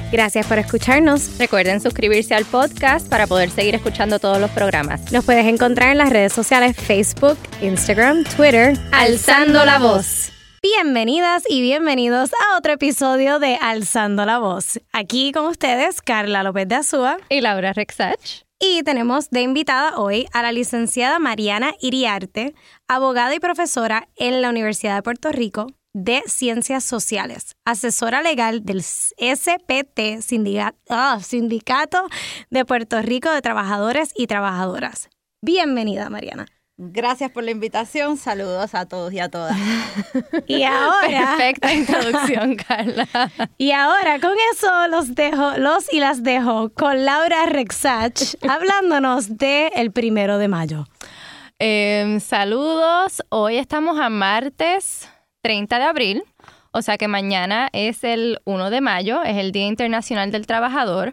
Gracias por escucharnos. Recuerden suscribirse al podcast para poder seguir escuchando todos los programas. Nos puedes encontrar en las redes sociales Facebook, Instagram, Twitter, Alzando la Voz. Bienvenidas y bienvenidos a otro episodio de Alzando la Voz. Aquí con ustedes, Carla López de Azúa y Laura Rexach. Y tenemos de invitada hoy a la licenciada Mariana Iriarte, abogada y profesora en la Universidad de Puerto Rico de Ciencias Sociales, asesora legal del SPT, Sindicato de Puerto Rico de Trabajadores y Trabajadoras. Bienvenida, Mariana. Gracias por la invitación. Saludos a todos y a todas. Y ahora... Perfecta introducción, Carla. Y ahora con eso los y las dejo con Laura Rexach hablándonos del 1 de mayo. Saludos. Hoy estamos a martes 30 de abril, o sea que mañana es el 1 de mayo, es el Día Internacional del Trabajador.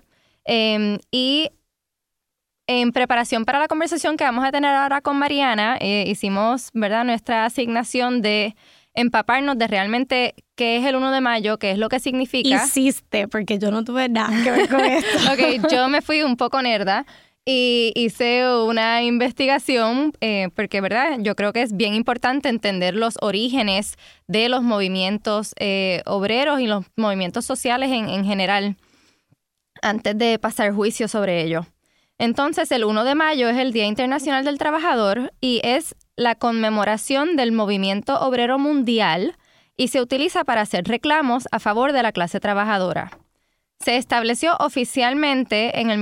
Y en preparación para la conversación que vamos a tener ahora con Mariana, hicimos, ¿verdad?, nuestra asignación de empaparnos de realmente qué es el 1 de mayo, qué es lo que significa. Hiciste, porque yo no tuve nada que ver con esto. Ok, yo me fui un poco nerda y hice una investigación porque, ¿verdad?, yo creo que es bien importante entender los orígenes de los movimientos obreros y los movimientos sociales en general antes de pasar juicio sobre ello. Entonces, el 1 de mayo es el Día Internacional del Trabajador y es la conmemoración del movimiento obrero mundial y se utiliza para hacer reclamos a favor de la clase trabajadora. Se estableció oficialmente en el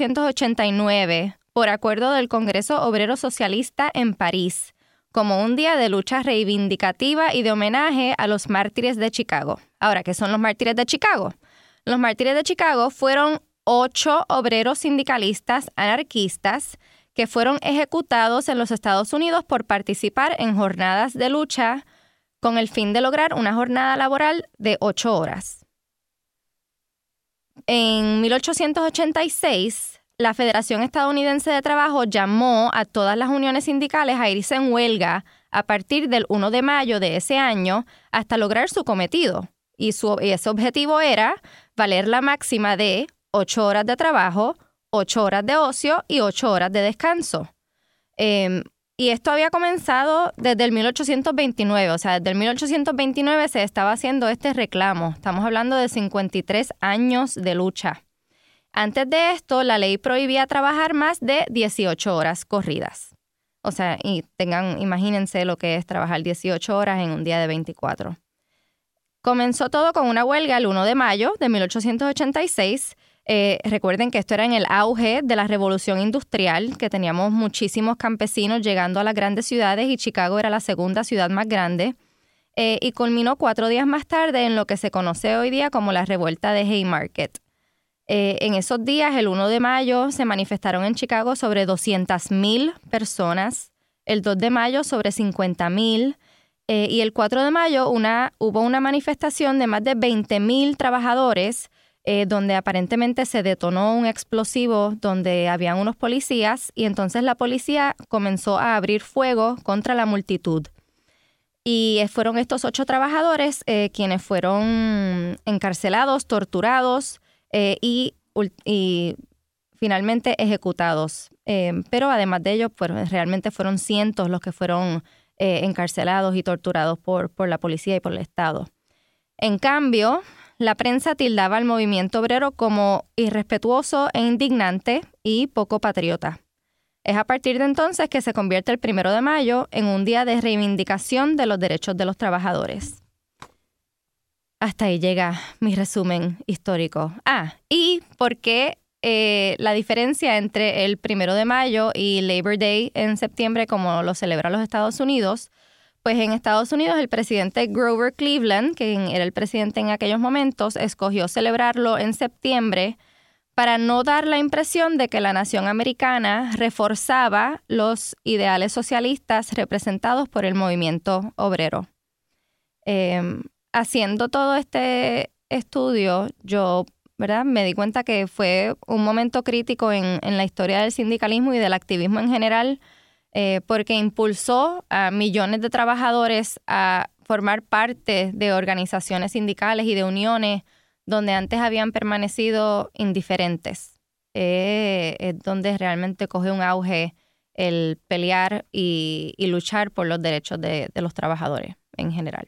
1889 por acuerdo del Congreso Obrero Socialista en París como un día de lucha reivindicativa y de homenaje a los mártires de Chicago. Ahora, ¿qué son los mártires de Chicago? Los mártires de Chicago fueron 8 obreros sindicalistas anarquistas que fueron ejecutados en los Estados Unidos por participar en jornadas de lucha con el fin de lograr una jornada laboral de 8 horas. En 1886, la Federación Estadounidense de Trabajo llamó a todas las uniones sindicales a irse en huelga a partir del 1 de mayo de ese año hasta lograr su cometido. Y ese objetivo era valer la máxima de 8 horas de trabajo, 8 horas de ocio y 8 horas de descanso. Y esto había comenzado desde el 1829, o sea, desde el 1829 se estaba haciendo este reclamo. Estamos hablando de 53 años de lucha. Antes de esto, la ley prohibía trabajar más de 18 horas corridas. O sea, imagínense lo que es trabajar 18 horas en un día de 24. Comenzó todo con una huelga el 1 de mayo de 1886. Recuerden que esto era en el auge de la revolución industrial, que teníamos muchísimos campesinos llegando a las grandes ciudades y Chicago era la segunda ciudad más grande. Y culminó 4 días más tarde en lo que se conoce hoy día como la revuelta de Haymarket. En esos días, el 1 de mayo, se manifestaron en Chicago sobre 200,000 personas, el 2 de mayo sobre 50,000 y el 4 de mayo hubo una manifestación de más de 20,000 trabajadores donde aparentemente se detonó un explosivo donde habían unos policías y entonces la policía comenzó a abrir fuego contra la multitud. Y fueron estos 8 trabajadores quienes fueron encarcelados, torturados y finalmente ejecutados. Pero además de ello, realmente fueron cientos los que fueron encarcelados y torturados por la policía y por el Estado. En cambio, la prensa tildaba al movimiento obrero como irrespetuoso e indignante y poco patriota. Es a partir de entonces que se convierte el 1 de mayo en un día de reivindicación de los derechos de los trabajadores. Hasta ahí llega mi resumen histórico. ¿Y por qué la diferencia entre el 1 de mayo y Labor Day en septiembre, como lo celebran los Estados Unidos? Pues en Estados Unidos el presidente Grover Cleveland, quien era el presidente en aquellos momentos, escogió celebrarlo en septiembre para no dar la impresión de que la nación americana reforzaba los ideales socialistas representados por el movimiento obrero. Haciendo todo este estudio, yo, ¿verdad?, me di cuenta que fue un momento crítico en la historia del sindicalismo y del activismo en general, porque impulsó a millones de trabajadores a formar parte de organizaciones sindicales y de uniones donde antes habían permanecido indiferentes. Es donde realmente coge un auge el pelear y luchar por los derechos de los trabajadores en general.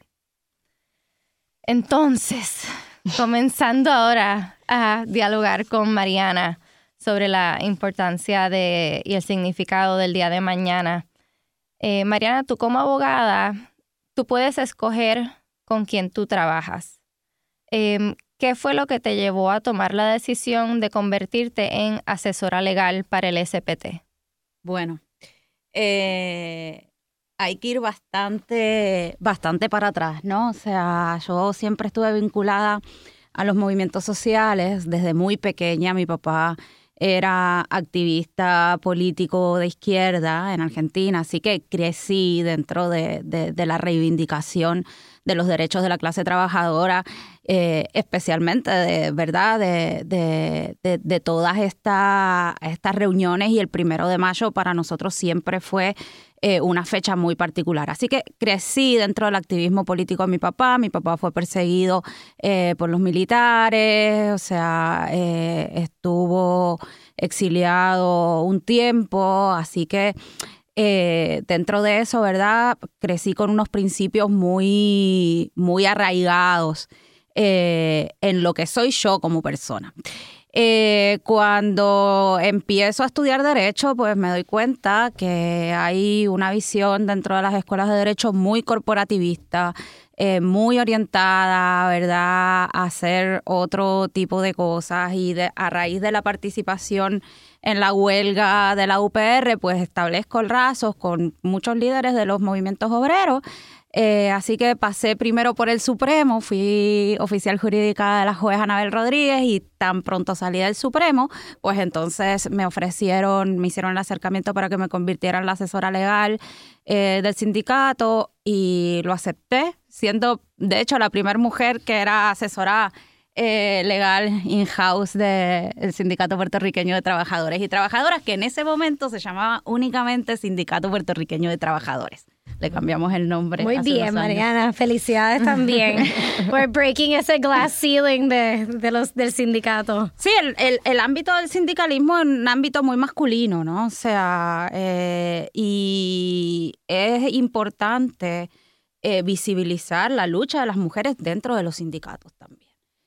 Entonces, comenzando ahora a dialogar con Mariana sobre la importancia y el significado del día de mañana. Mariana, tú como abogada, tú puedes escoger con quién tú trabajas. ¿Qué fue lo que te llevó a tomar la decisión de convertirte en asesora legal para el SPT? Bueno, hay que ir bastante para atrás, ¿no? O sea, yo siempre estuve vinculada a los movimientos sociales desde muy pequeña. Mi papá era activista político de izquierda en Argentina, así que crecí dentro de la reivindicación de los derechos de la clase trabajadora, especialmente de todas estas reuniones, y el 1 de mayo para nosotros siempre fue una fecha muy particular. Así que crecí dentro del activismo político de mi papá. Mi papá fue perseguido por los militares, o sea, estuvo exiliado un tiempo, así que dentro de eso, ¿verdad? Crecí con unos principios muy, muy arraigados en lo que soy yo como persona. Cuando empiezo a estudiar Derecho, pues me doy cuenta que hay una visión dentro de las escuelas de Derecho muy corporativista, muy orientada, ¿verdad?, a hacer otro tipo de cosas, y a raíz de la participación en la huelga de la UPR, pues establezco lazos con muchos líderes de los movimientos obreros. Así que pasé primero por el Supremo, fui oficial jurídica de la juez Anabel Rodríguez, y tan pronto salí del Supremo, pues entonces me hicieron el acercamiento para que me convirtiera en la asesora legal del sindicato, y lo acepté, siendo de hecho la primera mujer que era asesora legal in-house del Sindicato Puertorriqueño de Trabajadores y Trabajadoras, que en ese momento se llamaba únicamente Sindicato Puertorriqueño de Trabajadores. Le cambiamos el nombre. Muy bien, Mariana. Felicidades también por breaking ese glass ceiling del sindicato. Sí, el ámbito del sindicalismo es un ámbito muy masculino, ¿no? O sea, y es importante visibilizar la lucha de las mujeres dentro de los sindicatos también.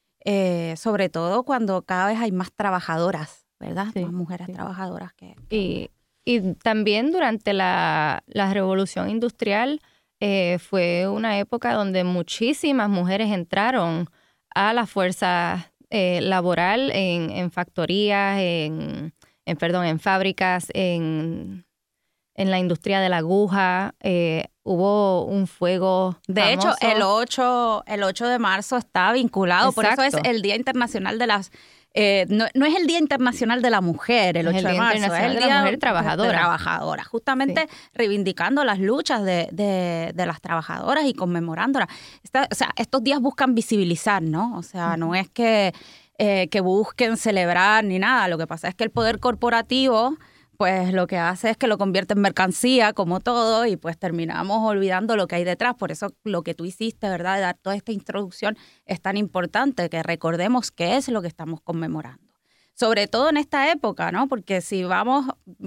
Sobre todo cuando cada vez hay más trabajadoras, ¿verdad? Sí, más mujeres trabajadoras que... Y también durante la Revolución Industrial fue una época donde muchísimas mujeres entraron a la fuerza laboral en factorías, en fábricas, en la industria de la aguja. Hubo un fuego de famoso. Hecho, el 8 de marzo está vinculado. Exacto. Por eso es el Día Internacional de las... no es el Día Internacional de la Mujer, el 8 de marzo, es el Día de la Mujer Trabajadora. Justamente sí, reivindicando las luchas de las trabajadoras y conmemorándolas. O sea, estos días buscan visibilizar, ¿no? O sea, no es que busquen celebrar ni nada. Lo que pasa es que el poder corporativo, pues lo que hace es que lo convierte en mercancía, como todo, y pues terminamos olvidando lo que hay detrás. Por eso lo que tú hiciste, ¿verdad?, de dar toda esta introducción es tan importante, que recordemos qué es lo que estamos conmemorando. Sobre todo en esta época, ¿no? Porque si vamos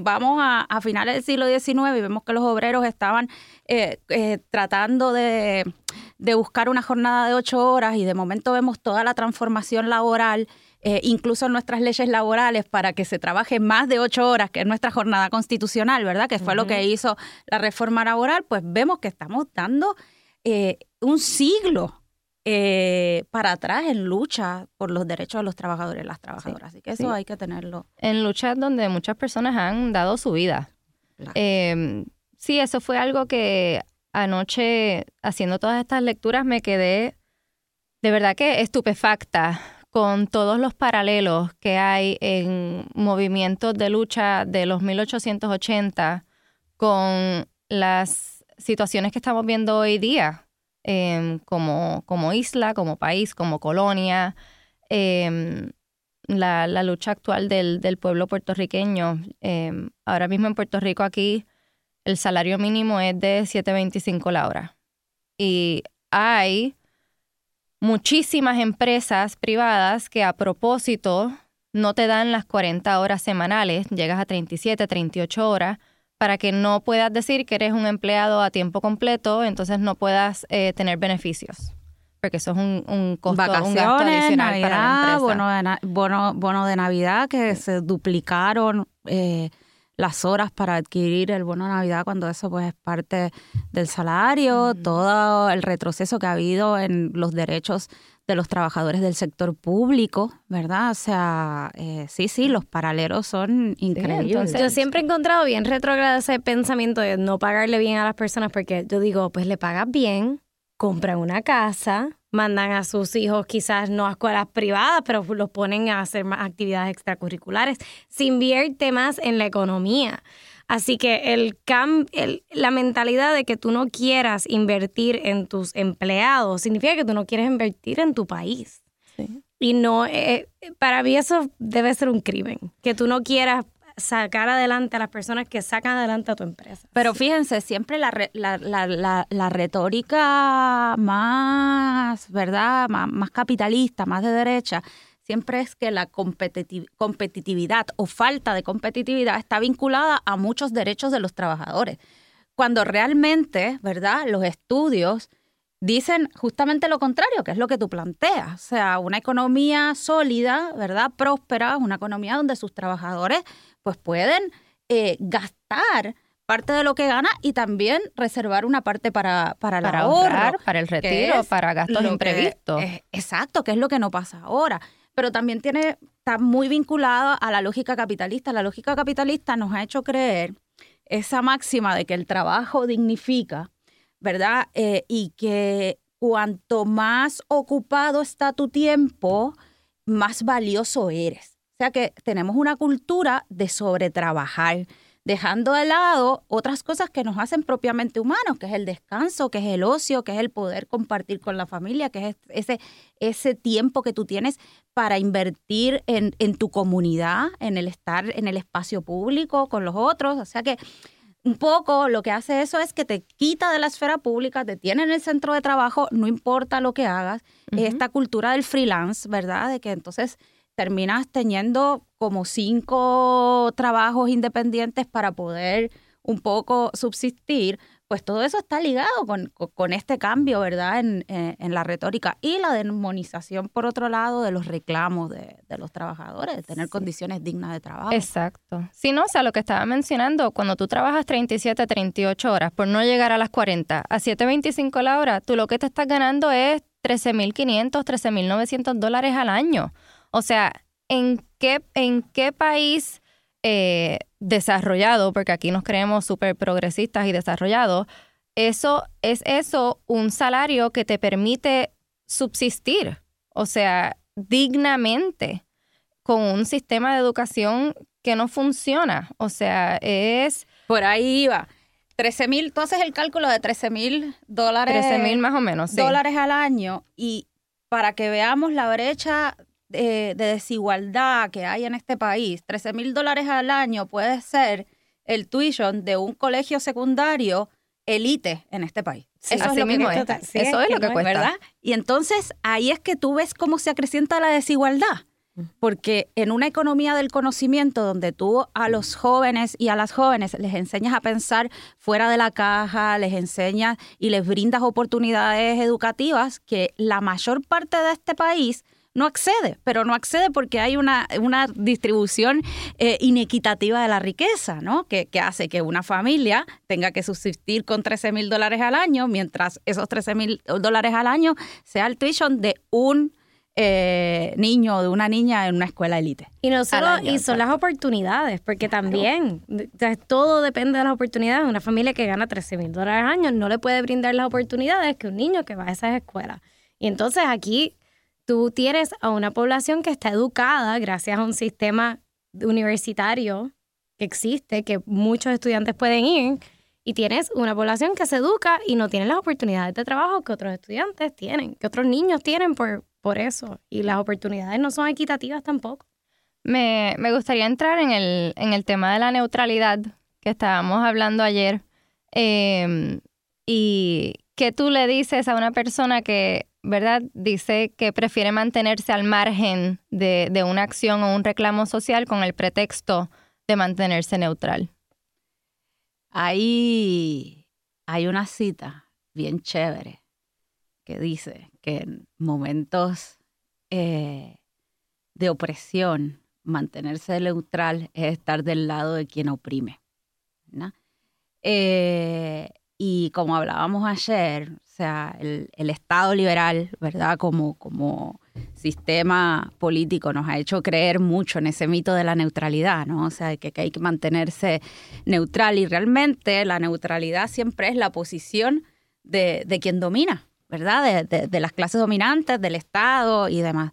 a finales del siglo XIX y vemos que los obreros estaban tratando de buscar una jornada de 8 horas, y de momento vemos toda la transformación laboral, incluso en nuestras leyes laborales, para que se trabaje más de 8 horas, que es nuestra jornada constitucional, ¿verdad?, que fue lo que hizo la reforma laboral, pues vemos que estamos dando un siglo para atrás en lucha por los derechos de los trabajadores y las trabajadoras. Sí, así que eso hay que tenerlo. En luchas donde muchas personas han dado su vida. Claro. Sí, eso fue algo que anoche, haciendo todas estas lecturas, me quedé de verdad que estupefacta con todos los paralelos que hay en movimientos de lucha de los 1880 con las situaciones que estamos viendo hoy día, como isla, como país, como colonia, la lucha actual del pueblo puertorriqueño. Ahora mismo en Puerto Rico, aquí, el salario mínimo es de $7.25 la hora. Y hay muchísimas empresas privadas que a propósito no te dan las 40 horas semanales, llegas a 37, 38 horas, para que no puedas decir que eres un empleado a tiempo completo, entonces no puedas tener beneficios. Porque eso es un costo, un gasto adicional Navidad, para la empresa. Bono de Navidad, que se duplicaron las horas para adquirir el bono de Navidad, cuando eso pues es parte del salario, todo el retroceso que ha habido en los derechos de los trabajadores del sector público, ¿verdad? O sea, sí, los paralelos son increíbles. Sí, entonces, yo siempre he encontrado bien retrógrado ese pensamiento de no pagarle bien a las personas, porque yo digo, pues le pagas bien, compran una casa, mandan a sus hijos quizás no a escuelas privadas, pero los ponen a hacer más actividades extracurriculares. Se invierte más en la economía. Así que la mentalidad de que tú no quieras invertir en tus empleados significa que tú no quieres invertir en tu país. Sí. Y no, para mí eso debe ser un crimen, que tú no quieras sacar adelante a las personas que sacan adelante a tu empresa. Pero fíjense, siempre la retórica más, ¿verdad? Más capitalista, más de derecha, siempre es que la competitividad o falta de competitividad está vinculada a muchos derechos de los trabajadores. Cuando realmente, ¿verdad?, los estudios dicen justamente lo contrario, que es lo que tú planteas. O sea, una economía sólida, ¿verdad?, próspera, una economía donde sus trabajadores pues pueden gastar parte de lo que gana y también reservar una parte para ahorrar, para el retiro, para gastos imprevistos. Exacto, que es lo que no pasa ahora. Pero también está muy vinculado a la lógica capitalista. La lógica capitalista nos ha hecho creer esa máxima de que el trabajo dignifica, ¿verdad? Y que cuanto más ocupado está tu tiempo, más valioso eres. O sea que tenemos una cultura de sobretrabajar, dejando de lado otras cosas que nos hacen propiamente humanos, que es el descanso, que es el ocio, que es el poder compartir con la familia, que es ese tiempo que tú tienes para invertir en tu comunidad, en el estar en el espacio público con los otros. O sea que un poco lo que hace eso es que te quita de la esfera pública, te tiene en el centro de trabajo, no importa lo que hagas. Esta cultura del freelance, ¿verdad? De que entonces terminas teniendo como 5 trabajos independientes para poder un poco subsistir, pues todo eso está ligado con este cambio, ¿verdad?, en la retórica y la demonización, por otro lado, de los reclamos de los trabajadores, de tener condiciones dignas de trabajo. Exacto. Sí, no, o sea, lo que estaba mencionando, cuando tú trabajas 37, 38 horas por no llegar a las 40, a 7.25 la hora, tú lo que te estás ganando es $13,500, $13,900 al año. O sea, ¿en qué país desarrollado, porque aquí nos creemos súper progresistas y desarrollados, es un salario que te permite subsistir, o sea, dignamente, con un sistema de educación que no funciona? O sea, es... Por ahí iba. 13,000, tú haces el cálculo de $13,000. 13,000 más o menos, sí. Dólares al año, y para que veamos la brecha de desigualdad que hay en este país, $13,000 al año puede ser el tuition de un colegio secundario elite en este país. Sí, eso es lo que cuesta. Eso es lo que cuesta, ¿verdad? Y entonces ahí es que tú ves cómo se acrecienta la desigualdad. Porque en una economía del conocimiento donde tú a los jóvenes y a las jóvenes les enseñas a pensar fuera de la caja, les enseñas y les brindas oportunidades educativas que la mayor parte de este país no accede, pero no accede porque hay una distribución inequitativa de la riqueza, ¿no? Que hace que una familia tenga que subsistir con $13,000 al año, mientras esos $13,000 al año sea el tuition de un niño o de una niña en una escuela élite. Y no solo, y son las oportunidades, porque también todo depende de las oportunidades. Una familia que gana $13,000 al año no le puede brindar las oportunidades que un niño que va a esas escuelas. Y entonces aquí tú tienes a una población que está educada gracias a un sistema universitario que existe, que muchos estudiantes pueden ir, y tienes una población que se educa y no tiene las oportunidades de trabajo que otros estudiantes tienen, que otros niños tienen por eso. Y las oportunidades no son equitativas tampoco. Me gustaría entrar en el tema de la neutralidad que estábamos hablando ayer. Y ¿qué tú le dices a una persona que ¿verdad? Dice que prefiere mantenerse al margen de una acción o un reclamo social con el pretexto de mantenerse neutral. Hay una cita bien chévere que dice que en momentos de opresión, mantenerse neutral es estar del lado de quien oprime, ¿no? Y como hablábamos ayer, o sea, el Estado liberal, ¿verdad? Como sistema político nos ha hecho creer mucho en ese mito de la neutralidad, ¿no? O sea, que hay que mantenerse neutral, y realmente la neutralidad siempre es la posición de quien domina, ¿verdad? De las clases dominantes, del Estado y demás.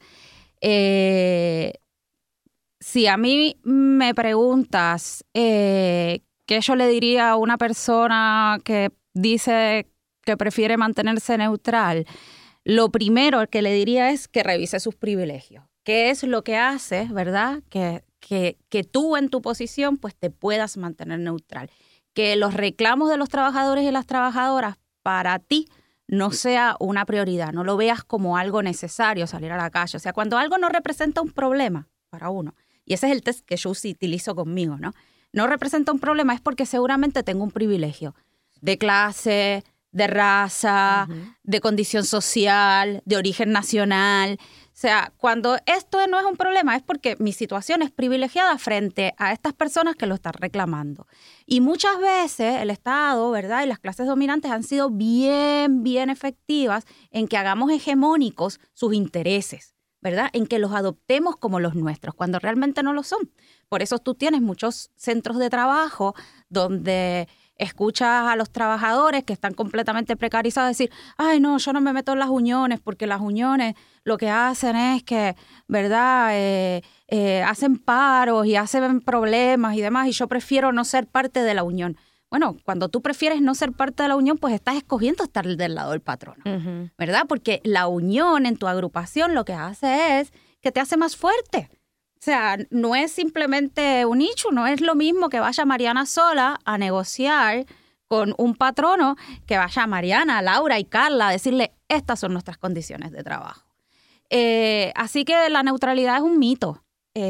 Si a mí me preguntas qué yo le diría a una persona que dice que prefiere mantenerse neutral, lo primero que le diría es que revise sus privilegios. ¿Qué es lo que hace, verdad? Que tú en tu posición pues te puedas mantener neutral. Que los reclamos de los trabajadores y las trabajadoras para ti no sea una prioridad, no lo veas como algo necesario salir a la calle. O sea, cuando algo no representa un problema para uno, y ese es el test que yo sí utilizo conmigo, ¿no? No representa un problema, es porque seguramente tengo un privilegio de clase, de raza, de condición social, de origen nacional. O sea, cuando esto no es un problema es porque mi situación es privilegiada frente a estas personas que lo están reclamando. Y muchas veces el Estado, ¿verdad? Y las clases dominantes han sido bien efectivas en que hagamos hegemónicos sus intereses, ¿verdad? En que los adoptemos como los nuestros, cuando realmente no lo son. Por eso tú tienes muchos centros de trabajo donde escuchas a los trabajadores que están completamente precarizados decir, ay, no, yo no me meto en las uniones porque las uniones lo que hacen es que, ¿verdad?, hacen paros y hacen problemas y demás, y yo prefiero no ser parte de la unión. Bueno, cuando tú prefieres no ser parte de la unión, pues estás escogiendo estar del lado del patrono, ¿verdad? Porque la unión en tu agrupación lo que hace es que te hace más fuerte. O sea, no es simplemente un nicho, no es lo mismo que vaya Mariana sola a negociar con un patrono que vaya Mariana, Laura y Carla a decirle, estas son nuestras condiciones de trabajo. Así que la neutralidad es un mito.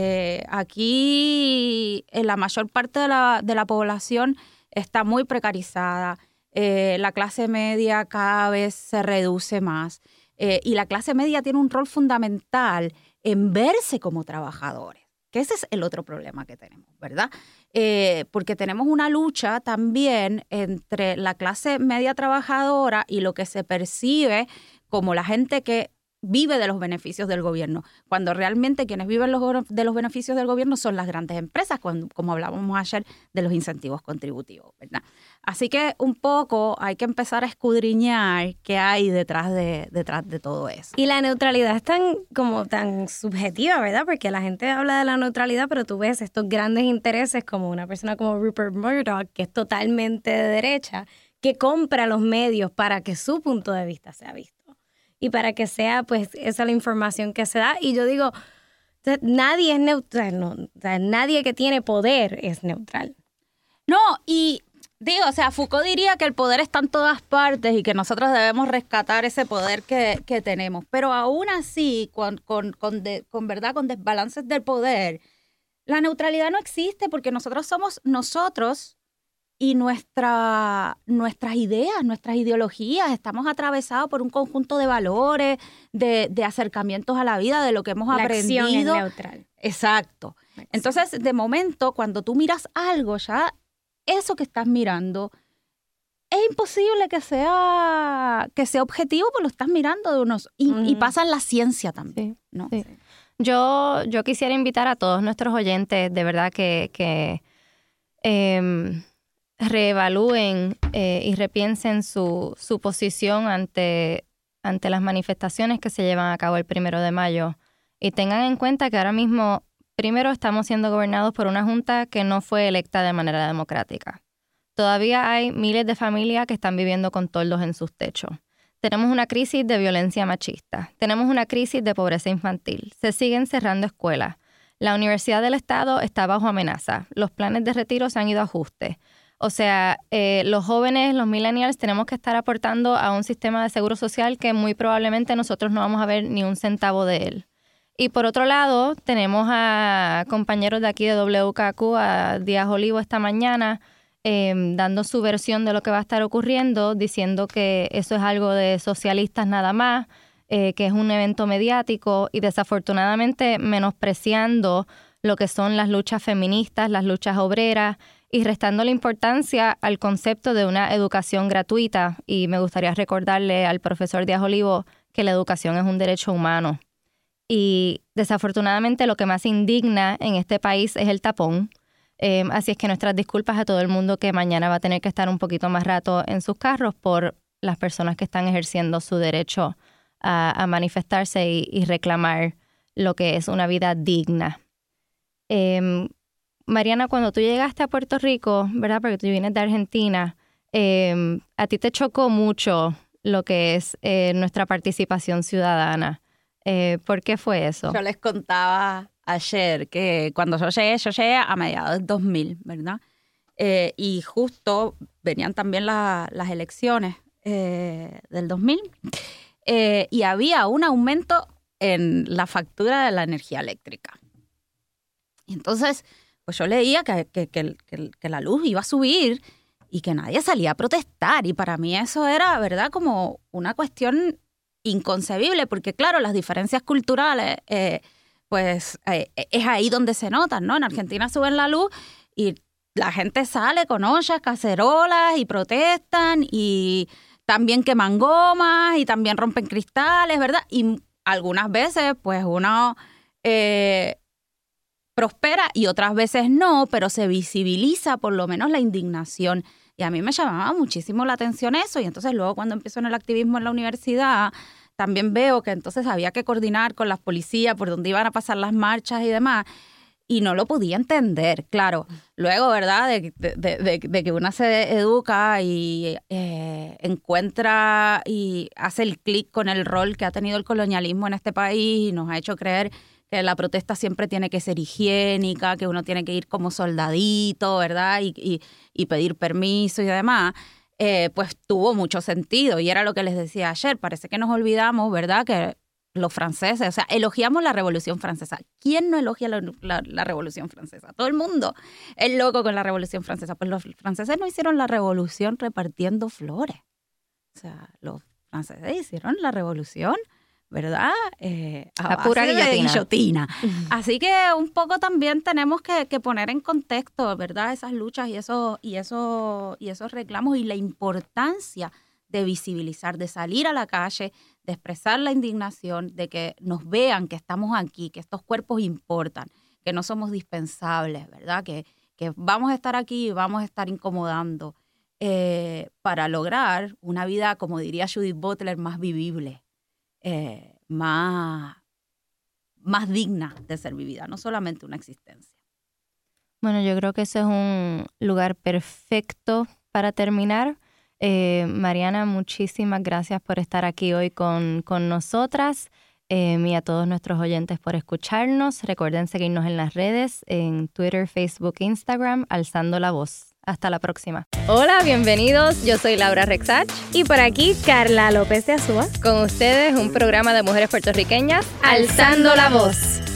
Aquí la mayor parte de la población está muy precarizada. La clase media cada vez se reduce más. Y la clase media tiene un rol fundamental en verse como trabajadores, que ese es el otro problema que tenemos, ¿verdad? Porque tenemos una lucha también entre la clase media trabajadora y lo que se percibe como la gente que vive de los beneficios del gobierno, cuando realmente quienes viven de los beneficios del gobierno son las grandes empresas, como hablábamos ayer de los incentivos contributivos, ¿verdad? Así que un poco hay que empezar a escudriñar qué hay detrás de todo eso. Y la neutralidad es tan subjetiva, ¿verdad? Porque la gente habla de la neutralidad, pero tú ves estos grandes intereses como una persona como Rupert Murdoch, que es totalmente de derecha, que compra los medios para que su punto de vista sea visto. Y para que sea, pues, esa la información que se da. Y yo digo, nadie es neutral, no, o sea, nadie que tiene poder es neutral. No, y digo, o sea, Foucault diría que el poder está en todas partes y que nosotros debemos rescatar ese poder que tenemos. Pero aún así, con desbalances del poder, la neutralidad no existe porque nosotros somos nosotros y nuestras ideas, nuestras ideologías, estamos atravesados por un conjunto de valores, de acercamientos a la vida, de lo que hemos aprendido. La acción es neutral. Exacto. Entonces, de momento, cuando tú miras algo, ya eso que estás mirando es imposible que sea objetivo, porque lo estás mirando de unos y pasa en la ciencia también, sí, ¿no? Sí. Yo quisiera invitar a todos nuestros oyentes, de verdad, que reevalúen y repiensen su posición ante las manifestaciones que se llevan a cabo el 1 de mayo y tengan en cuenta que ahora mismo, primero, estamos siendo gobernados por una junta que no fue electa de manera democrática. Todavía hay miles de familias que están viviendo con toldos en sus techos. Tenemos una crisis de violencia machista. Tenemos una crisis de pobreza infantil. Se siguen cerrando escuelas. La Universidad del Estado está bajo amenaza. Los planes de retiro se han ido a ajuste. O sea, los jóvenes, los millennials, tenemos que estar aportando a un sistema de seguro social que muy probablemente nosotros no vamos a ver ni un centavo de él. Y por otro lado, tenemos a compañeros de aquí de WKQ, a Díaz Olivo esta mañana, dando su versión de lo que va a estar ocurriendo, diciendo que eso es algo de socialistas nada más, que es un evento mediático y desafortunadamente menospreciando lo que son las luchas feministas, las luchas obreras y restando la importancia al concepto de una educación gratuita. Y me gustaría recordarle al profesor Díaz Olivo que la educación es un derecho humano. Y desafortunadamente lo que más indigna en este país es el tapón. Así es que nuestras disculpas a todo el mundo que mañana va a tener que estar un poquito más rato en sus carros por las personas que están ejerciendo su derecho a manifestarse y reclamar lo que es una vida digna. Mariana, cuando tú llegaste a Puerto Rico, ¿verdad? Porque tú vienes de Argentina, a ti te chocó mucho lo que es nuestra participación ciudadana. ¿Por qué fue eso? Yo les contaba ayer que cuando yo llegué a mediados del 2000, ¿verdad? Y justo venían también las elecciones del 2000 y había un aumento en la factura de la energía eléctrica. Y entonces, pues yo leía que la luz iba a subir y que nadie salía a protestar. Y para mí eso era, ¿verdad?, como una cuestión inconcebible, porque claro, las diferencias culturales, pues es ahí donde se notan, ¿no? En Argentina suben la luz y la gente sale con ollas, cacerolas y protestan y también queman gomas y también rompen cristales, ¿verdad? Y algunas veces, pues uno prospera y otras veces no, pero se visibiliza por lo menos la indignación. Y a mí me llamaba muchísimo la atención eso. Y entonces luego cuando empiezo en el activismo en la universidad, también veo que entonces había que coordinar con las policías por dónde iban a pasar las marchas y demás. Y no lo podía entender, claro. Luego, ¿verdad?, de que una se educa y encuentra y hace el clic con el rol que ha tenido el colonialismo en este país y nos ha hecho creer que la protesta siempre tiene que ser higiénica, que uno tiene que ir como soldadito, ¿verdad?, y pedir permiso y demás, pues tuvo mucho sentido. Y era lo que les decía ayer, parece que nos olvidamos, ¿verdad?, que los franceses, o sea, elogiamos la Revolución Francesa. ¿Quién no elogia la Revolución Francesa? Todo el mundo es loco con la Revolución Francesa. Pues los franceses no hicieron la revolución repartiendo flores. O sea, los franceses hicieron la revolución, ¿verdad? A pura guillotina. Así que un poco también tenemos que poner en contexto, ¿verdad?, esas luchas y esos reclamos y la importancia de visibilizar, de salir a la calle, de expresar la indignación, de que nos vean que estamos aquí, que estos cuerpos importan, que no somos dispensables, ¿verdad? Que vamos a estar aquí y vamos a estar incomodando para lograr una vida, como diría Judith Butler, más vivible, más digna de ser vivida, no solamente una existencia. Bueno, yo creo que ese es un lugar perfecto para terminar. Mariana, muchísimas gracias por estar aquí hoy con nosotras y a todos nuestros oyentes por escucharnos. Recuerden seguirnos en las redes, en Twitter, Facebook, Instagram, Alzando la Voz. Hasta la próxima. Hola, bienvenidos. Yo soy Laura Rexach. Y por aquí, Carla López de Azúa. Con ustedes, un programa de mujeres puertorriqueñas, Alzando la Voz.